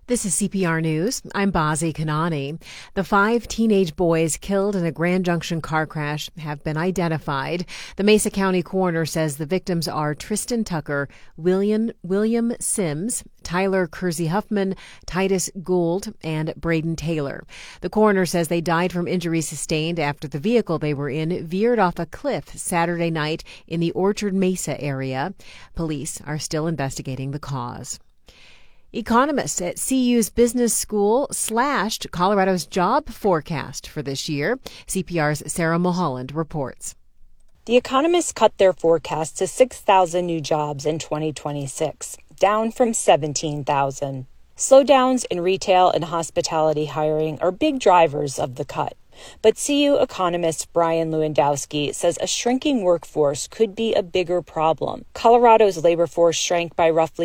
This is CPR News. I'm Bazi Kanani. The 5 teenage boys killed in a Grand Junction car crash have been identified. The Mesa County coroner says the victims are Tristan Tucker, William Sims, Tyler Kersey Huffman, Titus Gould, and Braden Taylor. The coroner says they died from injuries sustained after the vehicle they were in veered off a cliff Saturday night in the Orchard Mesa area. Police are still investigating the cause. Economists at CU's business school slashed Colorado's job forecast for this year. CPR's Sarah Mulholland reports. The economists cut their forecast to 6,000 new jobs in 2026, down from 17,000. Slowdowns in retail and hospitality hiring are big drivers of the cut. But CU economist Brian Lewandowski says a shrinking workforce could be a bigger problem. Colorado's labor force shrank by roughly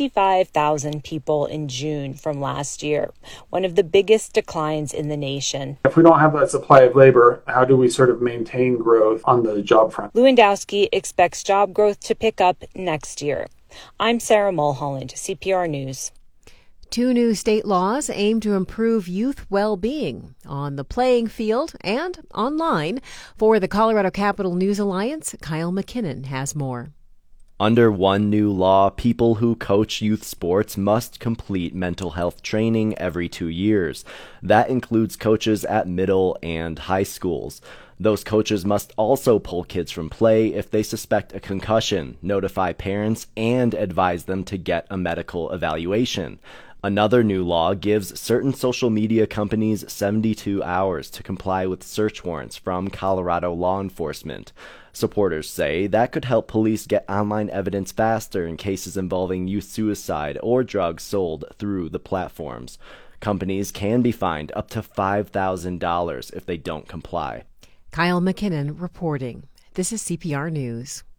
65,000 people in June from last year, one of the biggest declines in the nation. If we don't have that supply of labor, how do we sort of maintain growth on the job front? Lewandowski expects job growth to pick up next year. I'm Sarah Mulholland, CPR News. 2 new state laws aim to improve youth well-being on the playing field and online. For the Colorado Capital News Alliance, Kyle McKinnon has more. Under one new law, people who coach youth sports must complete mental health training every 2 years. That includes coaches at middle and high schools. Those coaches must also pull kids from play if they suspect a concussion, notify parents, and advise them to get a medical evaluation. Another new law gives certain social media companies 72 hours to comply with search warrants from Colorado law enforcement. Supporters say that could help police get online evidence faster in cases involving youth suicide or drugs sold through the platforms. Companies can be fined up to $5,000 if they don't comply. Kyle McKinnon reporting. This is CPR News.